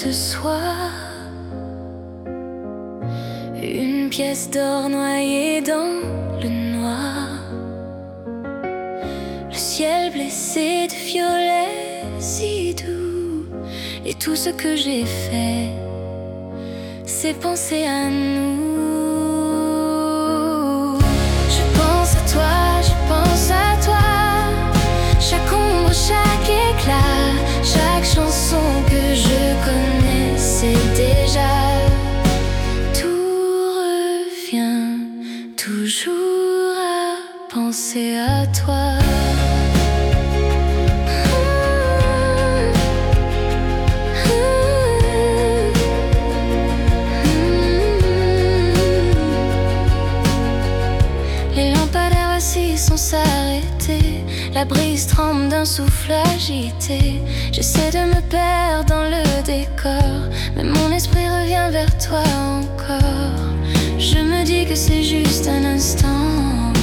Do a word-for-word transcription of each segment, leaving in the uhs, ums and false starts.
ce soir. Une pièce d'or noyée dans le noir. Le ciel blessé de violets si doux. Et tout ce que j'ai fait, c'est penser à nous. Je pense à toi, je pense à toi. Chaque ombre, chaque éclat, chaque chanson que je connaissais déjà. Tout revient toujours à penser à toi. Sans s'arrêter, la brise tremble d'un souffle agité. J'essaie de me perdre dans le décor, mais mon esprit revient vers toi encore. Je me dis que c'est juste un instant,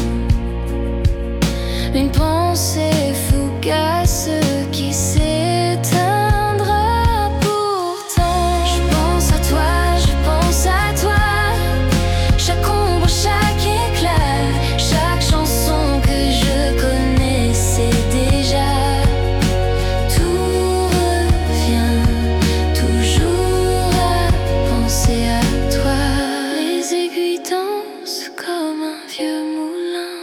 une pensée fugace qui s'éteindra pourtant. Je pense à toi, je pense à toi. Chaque ombre, chaque éclat, chaque chanson que je connaissais déjà. Tout revient toujours à penser à toi. Les aiguilles dansent comme un vieux moulin,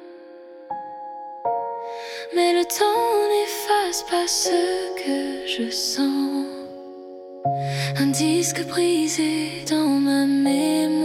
mais le temps n'efface pas ce que je sens. Un disque brisé dans ma mémoire.